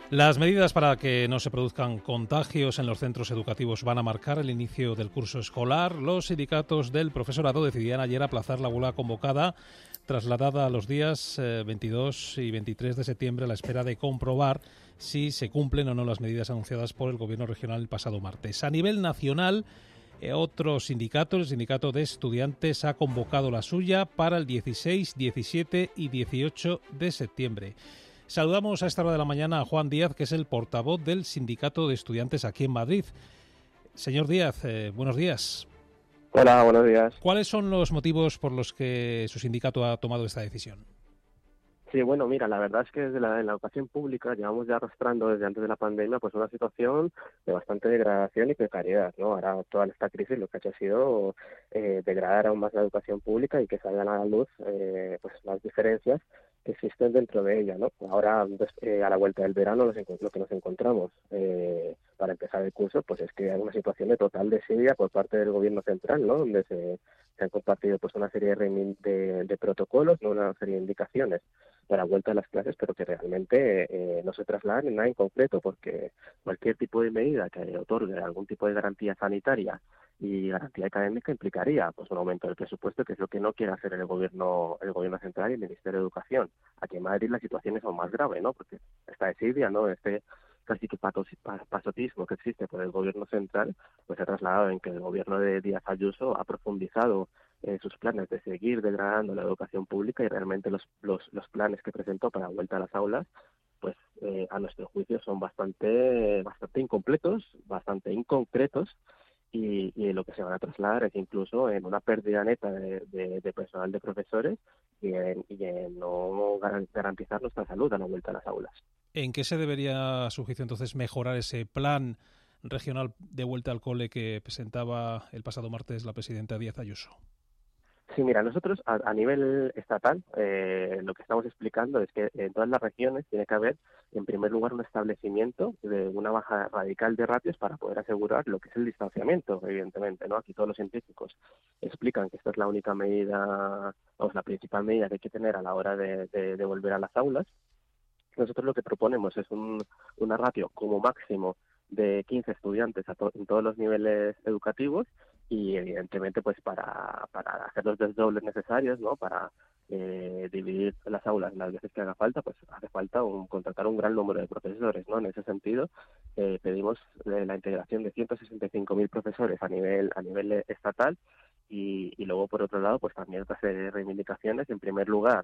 Las medidas para que no se produzcan contagios en los centros educativos van a marcar el inicio del curso escolar. Los sindicatos del profesorado decidían ayer aplazar la huelga convocada, trasladada a los días 22 y 23 de septiembre a la espera de comprobar si se cumplen o no las medidas anunciadas por el Gobierno regional el pasado martes. A nivel nacional, otro sindicato, el Sindicato de Estudiantes, ha convocado la suya para el 16, 17 y 18 de septiembre. Saludamos a esta hora de la mañana a Juan Díaz, que es el portavoz del Sindicato de Estudiantes aquí en Madrid. Señor Díaz, buenos días. Hola, buenos días. ¿Cuáles son los motivos por los que su sindicato ha tomado esta decisión? Sí, bueno, mira, la verdad es que desde la educación pública llevamos ya arrastrando desde antes de la pandemia pues una situación de bastante degradación y precariedad, ¿no? Ahora toda esta crisis lo que ha hecho ha sido degradar aún más la educación pública y que salgan a la luz pues las diferencias que existen dentro de ella, ¿no? Ahora, a la vuelta del verano, lo que nos encontramos para empezar el curso, pues es que hay una situación de total desidia por parte del gobierno central, ¿no? Donde se han compartido pues una serie de protocolos, ¿no? Una serie de indicaciones para la vuelta a las clases, pero que realmente no se trasladan en nada en concreto, porque cualquier tipo de medida que otorgue algún tipo de garantía sanitaria y garantía académica implicaría pues un aumento del presupuesto, que es lo que no quiere hacer el gobierno central y el Ministerio de Educación. Aquí en Madrid la situación es aún más grave, ¿no? Porque esta desidia, ¿no? Casi que pasotismo que existe por el gobierno central, pues se ha trasladado en que el gobierno de Díaz Ayuso ha profundizado sus planes de seguir degradando la educación pública, y realmente los planes que presentó para la vuelta a las aulas, pues a nuestro juicio son bastante incompletos, bastante inconcretos, y lo que se van a trasladar es incluso en una pérdida neta de personal, de profesores, y en no garantizar nuestra salud a la vuelta a las aulas. ¿En qué se debería, a su juicio, entonces mejorar ese plan regional de vuelta al cole que presentaba el pasado martes la presidenta Díaz Ayuso? Sí, mira, nosotros a nivel estatal lo que estamos explicando es que en todas las regiones tiene que haber, en primer lugar, un establecimiento de una baja radical de ratios para poder asegurar lo que es el distanciamiento, evidentemente, ¿no? Aquí todos los científicos explican que esta es la única medida, vamos, la principal medida que hay que tener a la hora de volver a las aulas. Nosotros lo que proponemos es una ratio como máximo de 15 estudiantes en todos los niveles educativos, y evidentemente pues para hacer los desdobles necesarios, ¿no? Para dividir las aulas las veces que haga falta, pues hace falta contratar un gran número de profesores, ¿no? En ese sentido pedimos la integración de 165.000 profesores a nivel estatal, y luego por otro lado pues también otra serie de reivindicaciones. En primer lugar,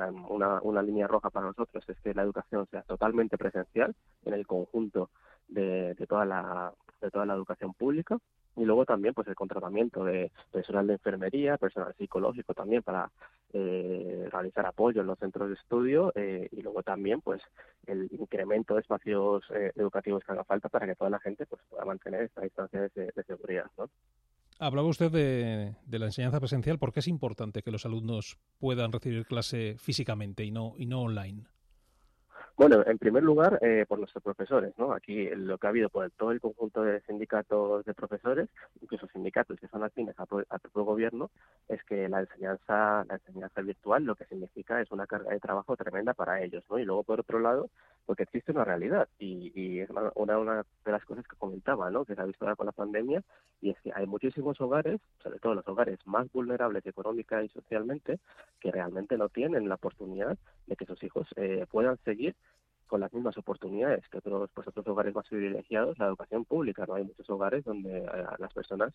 una línea roja para nosotros es que la educación sea totalmente presencial en el conjunto de toda la educación pública. Y luego también pues el contratamiento de personal de enfermería, personal psicológico también para realizar apoyo en los centros de estudio, y luego también pues el incremento de espacios educativos que haga falta para que toda la gente pues pueda mantener esta distancia de seguridad, ¿no? Hablaba usted de la enseñanza presencial. ¿Por qué es importante que los alumnos puedan recibir clase físicamente y no online? Bueno, en primer lugar, por nuestros profesores, ¿no? Aquí lo que ha habido por todo el conjunto de sindicatos de profesores, incluso sindicatos que son afines al propio gobierno, es que la enseñanza virtual lo que significa es una carga de trabajo tremenda para ellos, ¿no? Y luego, por otro lado, porque existe una realidad, y es una de las cosas que comentaba, ¿no? Que se ha visto ahora con la pandemia, y es que hay muchísimos hogares, sobre todo los hogares más vulnerables económica y socialmente, que realmente no tienen la oportunidad de que sus hijos puedan seguir con las mismas oportunidades que otros hogares más privilegiados, la educación pública, ¿no? Hay muchos hogares donde las personas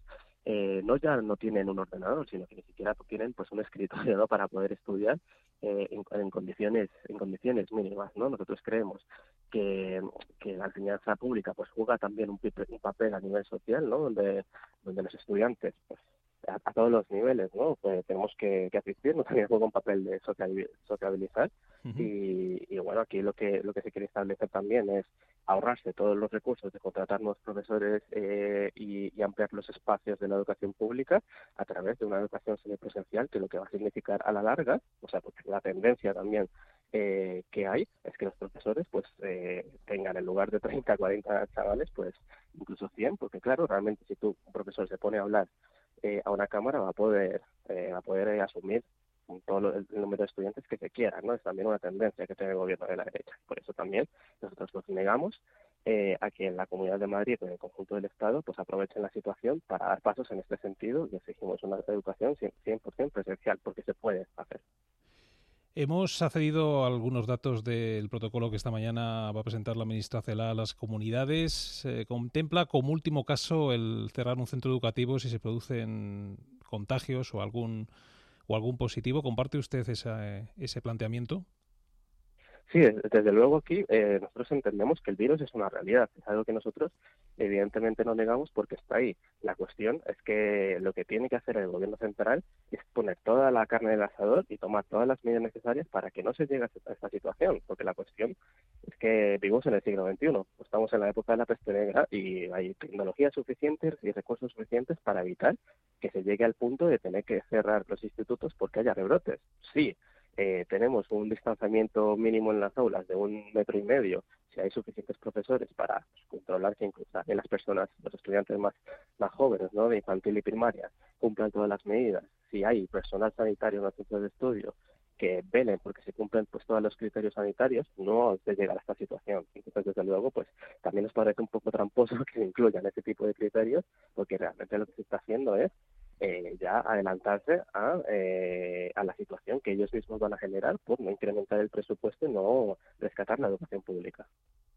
no tienen un ordenador, sino que ni siquiera tienen pues un escritorio, ¿no? Para poder estudiar en condiciones mínimas, ¿no? Nosotros creemos que la enseñanza pública pues juega también un papel a nivel social, ¿no? Donde los estudiantes pues a todos los niveles, ¿no? Pues tenemos que asistir, no también juega un papel de sociabilizar. Uh-huh. Y bueno, aquí lo que se quiere establecer también es ahorrarse todos los recursos de contratar nuevos profesores y ampliar los espacios de la educación pública a través de una educación semipresencial, que lo que va a significar a la larga, o sea, porque la tendencia también que hay es que los profesores pues tengan, en lugar de 30, 40 chavales, pues incluso 100, porque claro, realmente si un profesor se pone a hablar a una cámara va a poder asumir el número de estudiantes que se quiera, ¿no? Es también una tendencia que tiene el gobierno de la derecha. Por eso también nosotros nos negamos a que en la Comunidad de Madrid o en el conjunto del Estado pues aprovechen la situación para dar pasos en este sentido y exigimos una educación 100% presencial, porque se puede hacer. Hemos accedido a algunos datos del protocolo que esta mañana va a presentar la ministra Celaá a las comunidades. Se contempla como último caso el cerrar un centro educativo si se producen contagios o algún positivo. ¿Comparte usted ese planteamiento? Sí, desde luego aquí nosotros entendemos que el virus es una realidad, es algo que nosotros evidentemente no negamos porque está ahí. La cuestión es que lo que tiene que hacer el gobierno central es poner toda la carne en el asador y tomar todas las medidas necesarias para que no se llegue a esta situación, porque la cuestión es que vivimos en el siglo XXI, estamos en la época de la peste negra y hay tecnologías suficientes y recursos suficientes para evitar que se llegue al punto de tener que cerrar los institutos porque haya rebrotes. Sí, tenemos un distanciamiento mínimo en las aulas de 1,5 metros, si hay suficientes profesores para controlar que incluso las personas, los estudiantes más jóvenes, ¿no?, de infantil y primaria, cumplan todas las medidas, si hay personal sanitario en los centros de estudio que velen porque se cumplen pues todos los criterios sanitarios, no se llega a esta situación. Entonces, desde luego, pues también nos parece un poco tramposo que se incluyan ese tipo de criterios, porque realmente lo que se está haciendo es ya adelantarse a la situación que ellos mismos van a generar por no incrementar el presupuesto y no rescatar la educación pública.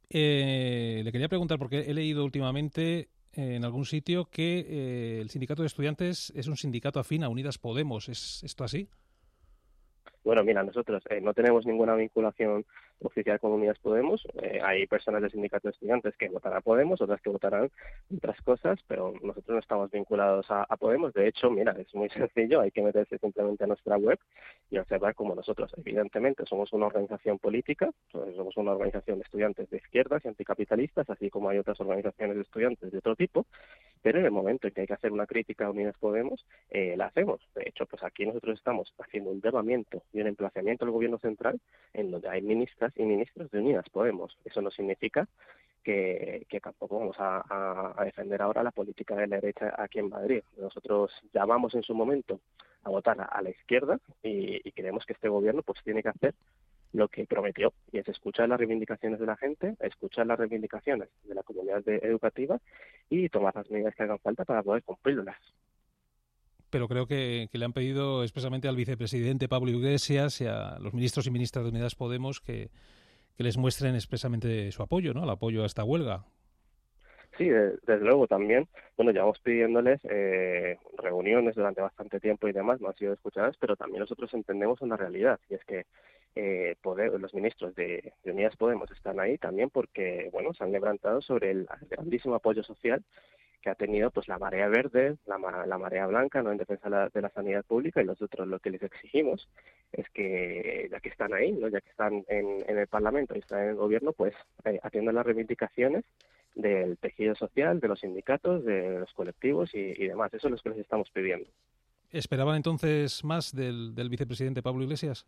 Le quería preguntar, porque he leído últimamente en algún sitio que el sindicato de estudiantes es un sindicato afín a Unidas Podemos. ¿Es esto así? Bueno, mira, nosotros no tenemos ninguna vinculación oficial con Unidas Podemos. Hay personas del sindicato de estudiantes que votarán a Podemos, otras que votarán otras cosas, pero nosotros no estamos vinculados a Podemos. De hecho, mira, es muy sencillo, hay que meterse simplemente a nuestra web y observar cómo nosotros, evidentemente, somos una organización política, somos una organización de estudiantes de izquierdas y anticapitalistas, así como hay otras organizaciones de estudiantes de otro tipo, pero en el momento en que hay que hacer una crítica a Unidas Podemos, la hacemos. De hecho, pues aquí nosotros estamos haciendo un llamamiento y un emplazamiento al gobierno central en donde hay ministras y ministros de Unidas Podemos. Eso no significa que tampoco vamos a defender ahora la política de la derecha aquí en Madrid. Nosotros llamamos en su momento a votar a la izquierda y creemos que este gobierno pues tiene que hacer lo que prometió, y es escuchar las reivindicaciones de la gente, escuchar las reivindicaciones de la comunidad educativa y tomar las medidas que hagan falta para poder cumplirlas. Pero creo que le han pedido expresamente al vicepresidente Pablo Iglesias y a los ministros y ministras de Unidas Podemos que les muestren expresamente su apoyo, ¿no?, el apoyo a esta huelga. Sí, desde luego también, bueno, llevamos pidiéndoles reuniones durante bastante tiempo y demás, no han sido escuchadas, pero también nosotros entendemos una realidad, y es que los ministros de Unidas Podemos están ahí también porque, bueno, se han levantado sobre el grandísimo apoyo social que ha tenido pues la marea verde, la marea blanca, ¿no?, en defensa de la sanidad pública, y nosotros lo que les exigimos es que, ya que están ahí, ¿no?, ya que están en el Parlamento y están en el gobierno, pues atiendan las reivindicaciones del tejido social, de los sindicatos, de los colectivos y demás. Eso es lo que les estamos pidiendo. ¿Esperaban entonces más del vicepresidente Pablo Iglesias?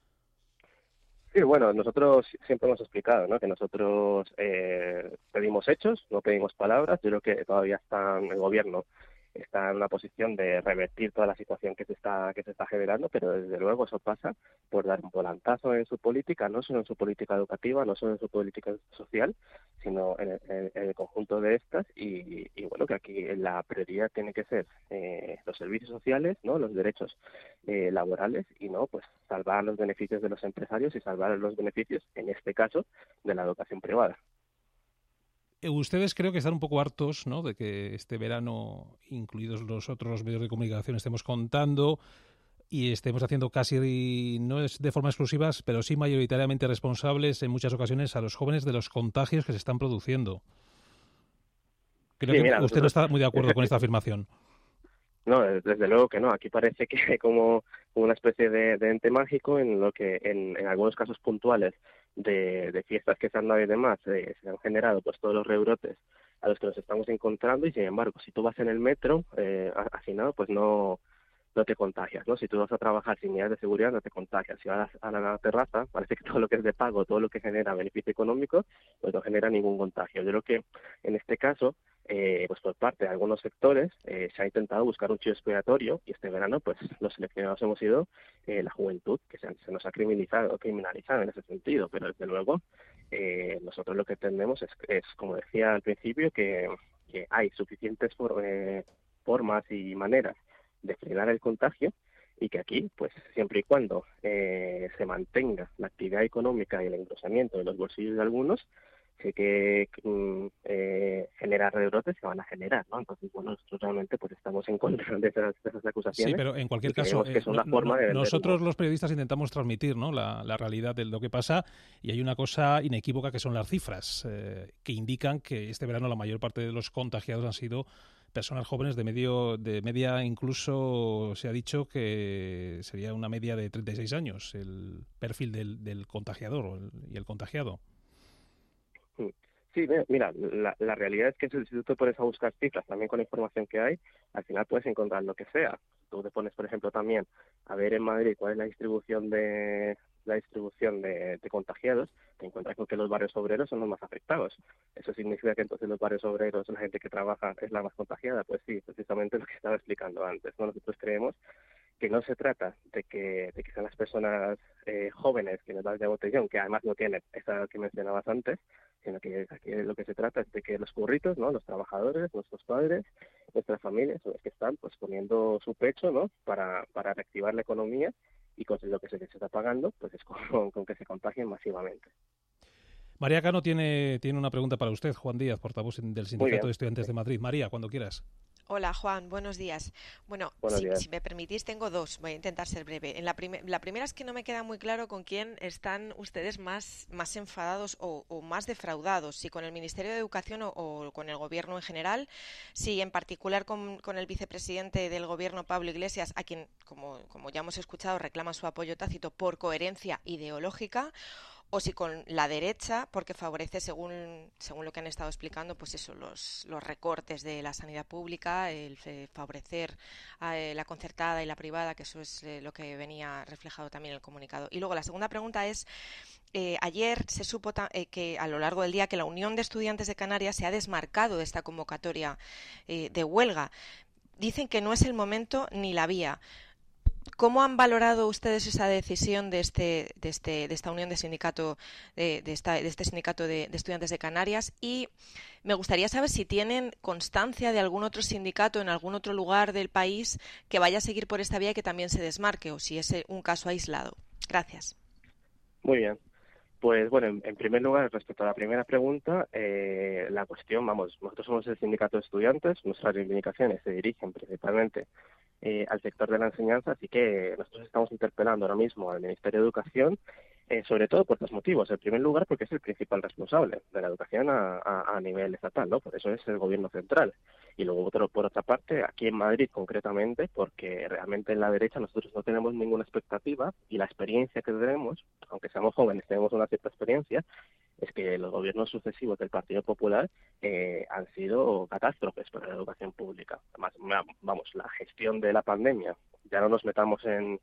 Sí, bueno, nosotros siempre hemos explicado, ¿no?, que nosotros pedimos hechos, no pedimos palabras. Yo creo que todavía el gobierno está en una posición de revertir toda la situación que se está generando, pero desde luego eso pasa por dar un volantazo en su política, no solo en su política educativa, no solo en su política social, sino en el conjunto de estas, y bueno, que aquí la prioridad tiene que ser los servicios sociales, ¿no?, los derechos laborales, y no pues salvar los beneficios de los empresarios y salvar los beneficios, en este caso, de la educación privada. Ustedes creo que están un poco hartos, ¿no?, de que este verano, incluidos los otros medios de comunicación, estemos contando y estemos haciendo casi, no es de forma exclusiva, pero sí mayoritariamente responsables en muchas ocasiones a los jóvenes de los contagios que se están produciendo. Creo Sí, que mira, usted no nosotros está muy de acuerdo con esta afirmación. no, desde luego que no. Aquí parece que hay como una especie de ente mágico en lo que en algunos casos puntuales de fiestas que se han dado y demás se han generado pues todos los rebrotes a los que nos estamos encontrando, y sin embargo, si tú vas en el metro, al final pues no te contagias, ¿no? Si tú vas a trabajar sin medidas de seguridad, no te contagias. Si vas a la terraza, parece que todo lo que es de pago, todo lo que genera beneficio económico, pues no genera ningún contagio. Yo creo que en este caso pues por parte de algunos sectores se ha intentado buscar un chivo expiatorio, y este verano pues los seleccionados hemos sido la juventud, que se nos ha criminalizado en ese sentido, pero desde luego nosotros lo que entendemos es, como decía al principio, que hay suficientes formas y maneras de frenar el contagio, y que aquí, pues siempre y cuando se mantenga la actividad económica y el engrosamiento de los bolsillos de algunos, sé que generar rebrotes se van a generar, ¿no? Entonces, bueno, nosotros realmente pues estamos en contra de esas acusaciones. Sí, pero en cualquier y caso, creemos que es una forma de vender nosotros humo. los periodistas intentamos transmitir, ¿no?, la realidad de lo que pasa, y hay una cosa inequívoca que son las cifras, que indican que este verano la mayor parte de los contagiados han sido personas jóvenes de media, incluso se ha dicho que sería una media de 36 años el perfil del contagiador y el contagiado. Sí, mira, la realidad es que si tú te pones a buscar cifras también con la información que hay, al final puedes encontrar lo que sea. Tú te pones, por ejemplo, también a ver en Madrid cuál es la distribución de contagiados, te encuentras con que los barrios obreros son los más afectados. ¿Eso significa que entonces los barrios obreros, la gente que trabaja, es la más contagiada? Pues sí, precisamente lo que estaba explicando antes, ¿no? Nosotros creemos que no se trata de que sean las personas jóvenes quienes van de botellón, que además no tienen esa que mencionabas antes, sino que aquí lo que se trata es de que los curritos, ¿no?, los trabajadores, nuestros padres, nuestras familias, son los que están pues poniendo su pecho, ¿no?, para reactivar la economía, y con lo que se les está pagando pues es con que se contagien masivamente. María Cano tiene una pregunta para usted, Juan Díaz, portavoz del Muy Sindicato bien, de Estudiantes de Madrid. María, cuando quieras. Hola Juan, buenos días. Bueno, buenos días. si me permitís, tengo dos. Voy a intentar ser breve. La primera es que no me queda muy claro con quién están ustedes más enfadados o más defraudados, si con el Ministerio de Educación o con el Gobierno en general, si en particular con el vicepresidente del Gobierno, Pablo Iglesias, a quien, como ya hemos escuchado, reclama su apoyo tácito por coherencia ideológica, o si con la derecha, porque favorece, según lo que han estado explicando, pues eso, los recortes de la sanidad pública, el favorecer la concertada y la privada, que eso es lo que venía reflejado también en el comunicado. Y luego la segunda pregunta es, ayer se supo que a lo largo del día que la Unión de Estudiantes de Canarias se ha desmarcado de esta convocatoria de huelga. Dicen que no es el momento ni la vía. ¿Cómo han valorado ustedes esa decisión de esta unión de sindicato, de este sindicato de estudiantes de Canarias? Y me gustaría saber si tienen constancia de algún otro sindicato en algún otro lugar del país que vaya a seguir por esta vía y que también se desmarque, o si es un caso aislado. Gracias. Muy bien. Pues bueno, en primer lugar, respecto a la primera pregunta, la cuestión, vamos, nosotros somos el sindicato de estudiantes, nuestras reivindicaciones se dirigen principalmente al sector de la enseñanza, así que nosotros estamos interpelando ahora mismo al Ministerio de Educación, sobre todo por dos motivos. En primer lugar, porque es el principal responsable de la educación a nivel estatal, ¿no? Por eso es el gobierno central. Y luego, por otra parte, aquí en Madrid concretamente, porque realmente en la derecha nosotros no tenemos ninguna expectativa, y la experiencia que tenemos, aunque seamos jóvenes, tenemos una cierta experiencia, es que los gobiernos sucesivos del Partido Popular han sido catástrofes para la educación pública. Además, vamos, la gestión de la pandemia, ya no nos metamos en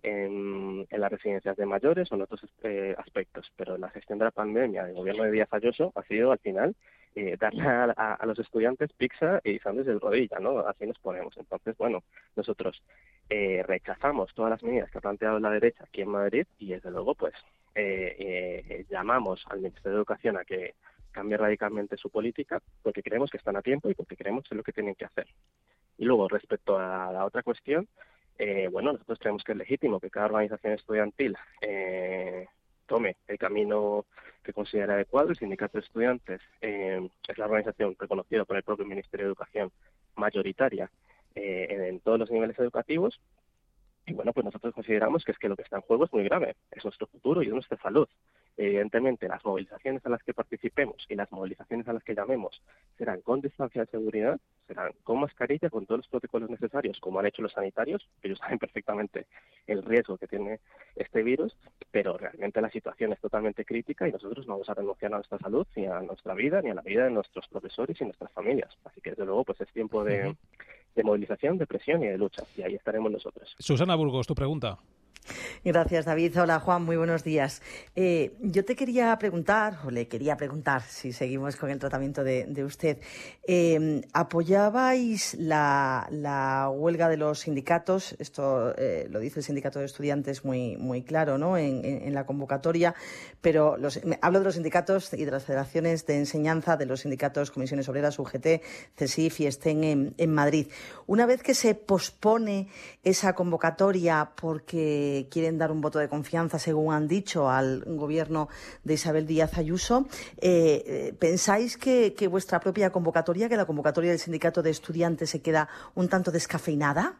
las residencias de mayores o en otros aspectos, pero la gestión de la pandemia del gobierno de Díaz Ayuso ha sido, al final, darle a los estudiantes pizza y sándwich de rodilla, ¿no? Así nos ponemos. Entonces, bueno, nosotros rechazamos todas las medidas que ha planteado la derecha aquí en Madrid, y desde luego, pues, llamamos al Ministerio de Educación a que cambie radicalmente su política, porque creemos que están a tiempo y porque creemos que es lo que tienen que hacer. Y luego, respecto a la otra cuestión, bueno, nosotros creemos que es legítimo que cada organización estudiantil tome el camino que considera adecuado. El Sindicato de Estudiantes es la organización reconocida por el propio Ministerio de Educación mayoritaria en todos los niveles educativos. Y bueno, pues nosotros consideramos que es que lo que está en juego es muy grave, es nuestro futuro y es nuestra salud. Evidentemente, las movilizaciones a las que participemos y las movilizaciones a las que llamemos serán con distancia de seguridad, serán con mascarilla, con todos los protocolos necesarios, como han hecho los sanitarios, que ellos saben perfectamente el riesgo que tiene este virus, pero realmente la situación es totalmente crítica y nosotros no vamos a renunciar a nuestra salud, ni a nuestra vida, ni a la vida de nuestros profesores y nuestras familias. Así que, desde luego, pues es tiempo de movilización, de presión y de lucha, y ahí estaremos nosotros. Susana Burgos, tu pregunta. Gracias, David. Hola, Juan, muy buenos días. Yo te quería preguntar, o le quería preguntar, si seguimos con el tratamiento de usted, ¿apoyabais la huelga de los sindicatos? Esto lo dice el sindicato de estudiantes muy claro, ¿no?, en la convocatoria, pero hablo de los sindicatos y de las federaciones de enseñanza, de los sindicatos Comisiones Obreras, UGT, CESIF y STEN en Madrid. Una vez que se pospone esa convocatoria porque quieren dar un voto de confianza, según han dicho, al gobierno de Isabel Díaz Ayuso, ¿pensáis que vuestra propia convocatoria, que la convocatoria del sindicato de estudiantes, se queda un tanto descafeinada?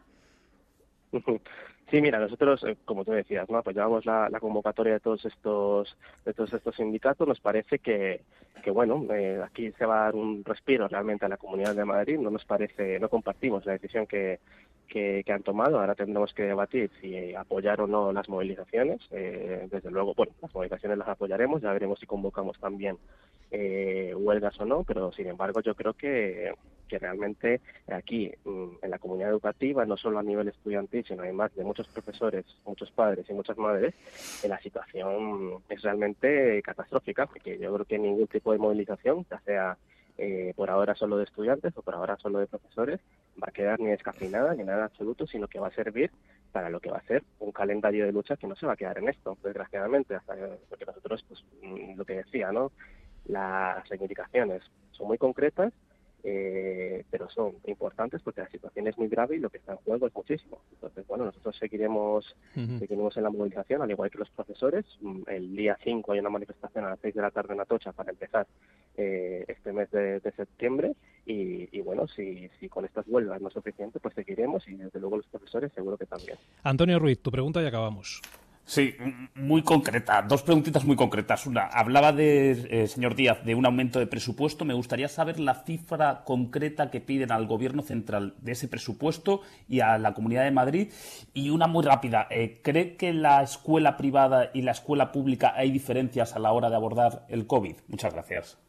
Sí, mira, nosotros, como tú decías, ¿no?, apoyábamos la convocatoria de todos estos sindicatos. Nos parece que bueno, aquí se va a dar un respiro realmente a la Comunidad de Madrid. No compartimos la decisión que han tomado. Ahora tendremos que debatir si apoyar o no las movilizaciones. Desde luego, bueno, las movilizaciones las apoyaremos, ya veremos si convocamos también huelgas o no, pero sin embargo yo creo que realmente aquí en la comunidad educativa, no solo a nivel estudiantil, sino además de muchos profesores, muchos padres y muchas madres, la situación es realmente catastrófica, porque yo creo que ningún tipo de movilización, ya sea por ahora solo de estudiantes o por ahora solo de profesores, va a quedar ni descafeinada ni nada absoluto, sino que va a servir para lo que va a ser un calendario de lucha que no se va a quedar en esto, desgraciadamente, porque nosotros, pues lo que decía, ¿no?, las reivindicaciones son muy concretas, pero son importantes porque la situación es muy grave y lo que está en juego es muchísimo. Entonces, bueno, nosotros seguiremos en la movilización, al igual que los profesores. El día 5 hay una manifestación a las 6 de la tarde en Atocha para empezar este mes de septiembre y bueno, si con estas huelgas no es suficiente, pues seguiremos y desde luego los profesores seguro que también. Antonio Ruiz, tu pregunta y acabamos. Sí, muy concreta. Dos preguntitas muy concretas. Una, hablaba señor Díaz, de un aumento de presupuesto. Me gustaría saber la cifra concreta que piden al Gobierno central de ese presupuesto y a la Comunidad de Madrid. Y una muy rápida. ¿Cree que en la escuela privada y la escuela pública hay diferencias a la hora de abordar el COVID? Muchas gracias.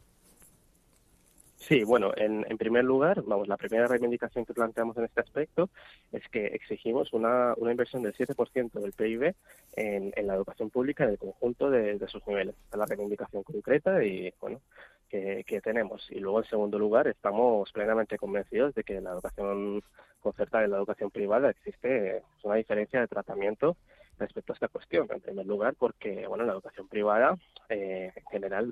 Sí, bueno, en primer lugar, la primera reivindicación que planteamos en este aspecto es que exigimos una inversión del 7% del PIB en la educación pública en el conjunto de sus niveles. Esta es la reivindicación concreta y, bueno, que tenemos. Y luego, en segundo lugar, estamos plenamente convencidos de que en la educación concertada y en la educación privada existe una diferencia de tratamiento respecto a esta cuestión. En primer lugar, porque, bueno, en la educación privada, en general,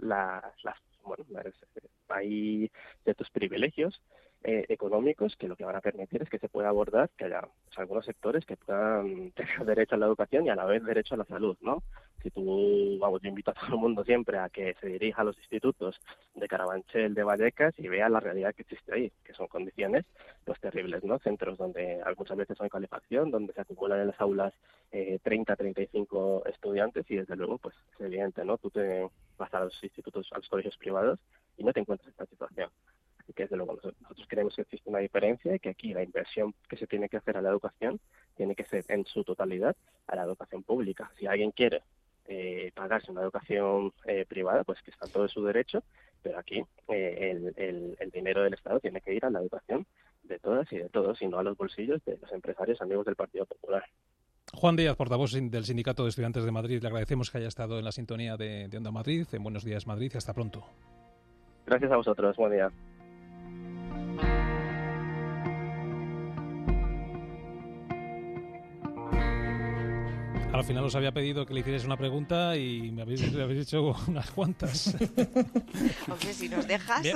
hay ciertos privilegios económicos que lo que van a permitir es que se pueda abordar que haya algunos sectores que puedan tener derecho a la educación y a la vez derecho a la salud, ¿no? Si yo invito a todo el mundo siempre a que se dirija a los institutos de Carabanchel, de Vallecas y vea la realidad que existe ahí, que son condiciones pues terribles, ¿no? Centros donde muchas veces no hay calefacción, donde se acumulan en las aulas 30, 35 estudiantes y desde luego pues es evidente, ¿no? Tú te vas a los institutos, a los colegios privados y no te encuentras en esta situación. Así que desde luego nosotros creemos que existe una diferencia y que aquí la inversión que se tiene que hacer a la educación tiene que ser en su totalidad a la educación pública. Si alguien quiere pagarse una educación privada, pues que está en todo su derecho, pero aquí el dinero del Estado tiene que ir a la educación de todas y de todos y no a los bolsillos de los empresarios amigos del Partido Popular. Juan Díaz, portavoz del Sindicato de Estudiantes de Madrid, le agradecemos que haya estado en la sintonía de Onda Madrid, en Buenos Días Madrid, y hasta pronto. Gracias a vosotros, buen día. Al final os había pedido que le hicierais una pregunta y me habéis hecho unas cuantas. Hombre, si nos dejas.